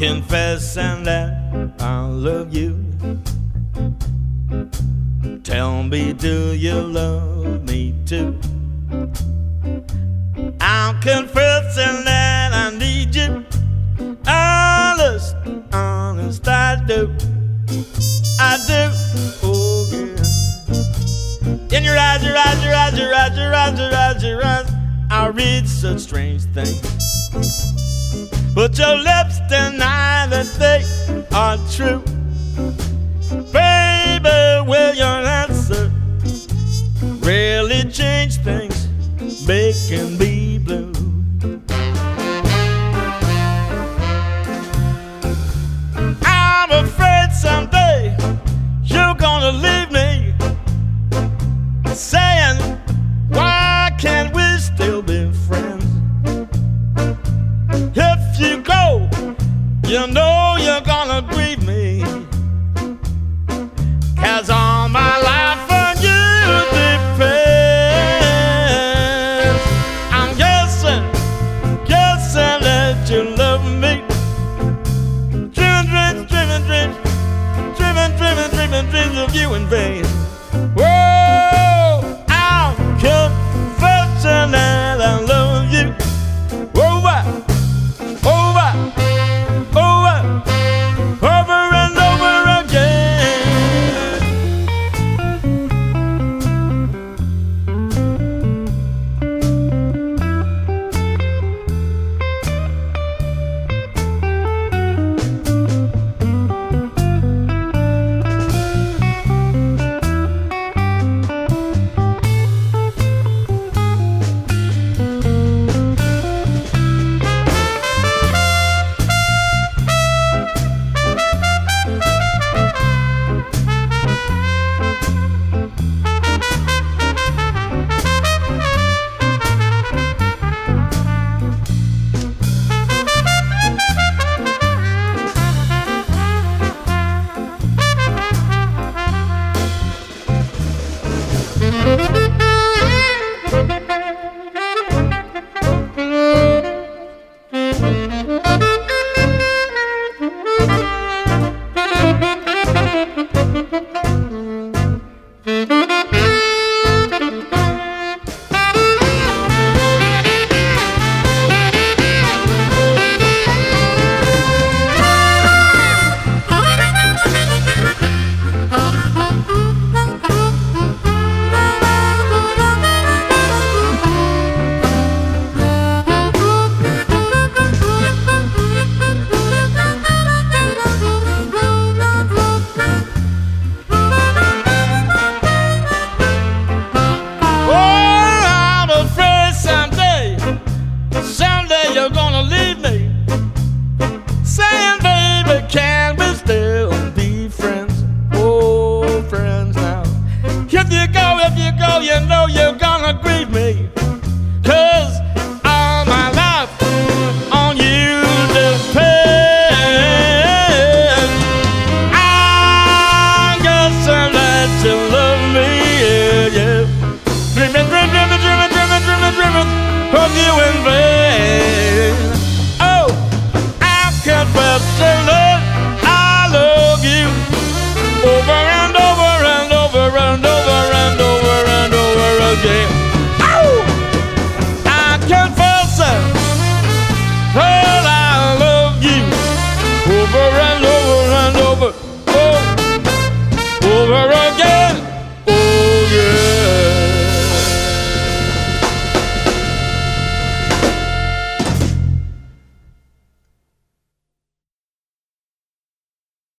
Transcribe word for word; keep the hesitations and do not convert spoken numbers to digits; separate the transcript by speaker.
Speaker 1: confessing that I love you. Tell me, do you love me too? I'm confessing that I need you. Honest, honest, I do. I do, oh yeah. In your eyes, your eyes, your eyes, your eyes, your eyes, your eyes, your eyes, I read such strange things. But your lips deny that they are true. Baby, will your answer really change things, making me blue? I'm afraid someday you're gonna leave me, saying, why can't we still be friends? If you go, you know you're gonna grieve me, 'cause all my life on you depends. I'm guessing, guessing that you love me. Dreaming dreams, dreaming dreams, dreaming, dreaming, dreaming dreams of you in vain. Whoa, I'm confessing that I love you. Over, over, over, over and over again. You know you're gonna grieve me, 'cause all my life on you depends. I'm guessing that you love